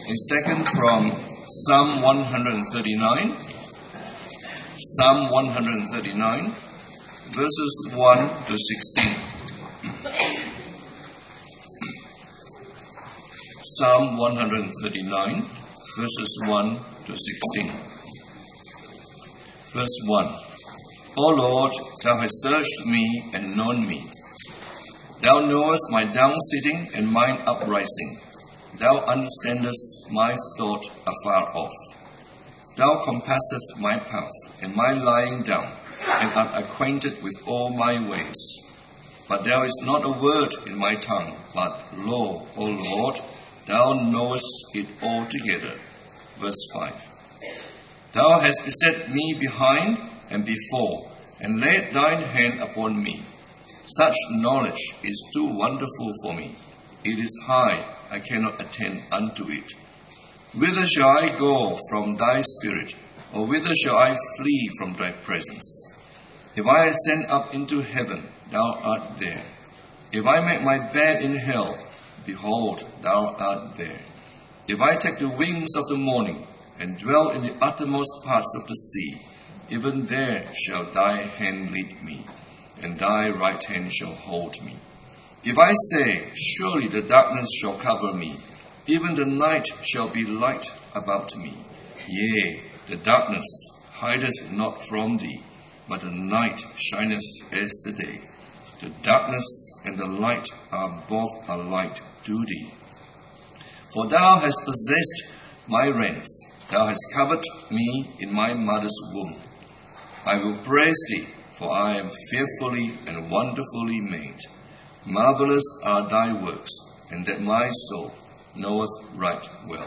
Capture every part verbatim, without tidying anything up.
is taken from Psalm one thirty-nine, Psalm one thirty-nine, verses one to sixteen. Psalm one thirty-nine, verses one to sixteen. Verse one. O Lord, thou hast searched me and known me. Thou knowest my down-sitting and mine uprising. Thou understandest my thought afar off. Thou compassest my path and my lying down, and art acquainted with all my ways. But there is not a word in my tongue, but lo, O Lord, thou knowest it altogether. Verse five. Thou hast beset me behind and before, and laid thine hand upon me. Such knowledge is too wonderful for me. It is high, I cannot attain unto it. Whither shall I go from thy spirit, or whither shall I flee from thy presence? If I ascend up into heaven, thou art there. If I make my bed in hell, behold, thou art there. If I take the wings of the morning, and dwell in the uttermost parts of the sea, even there shall thy hand lead me, and thy right hand shall hold me. If I say, surely the darkness shall cover me, even the night shall be light about me. Yea, the darkness hideth not from thee, but the night shineth as the day. The darkness and the light are both alike to thee. For thou hast possessed my reins, thou hast covered me in my mother's womb. I will praise thee, for I am fearfully and wonderfully made. Marvelous are thy works, and that my soul knoweth right well.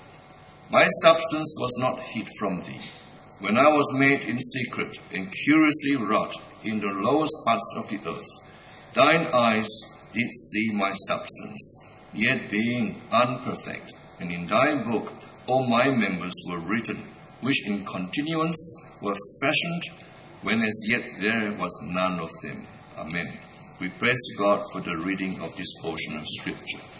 My substance was not hid from thee, when I was made in secret and curiously wrought in the lowest parts of the earth. Thine eyes did see my substance, yet being unperfect, and in thy book all my members were written, which in continuance were fashioned, when as yet there was none of them. Amen. We praise God for the reading of this portion of Scripture.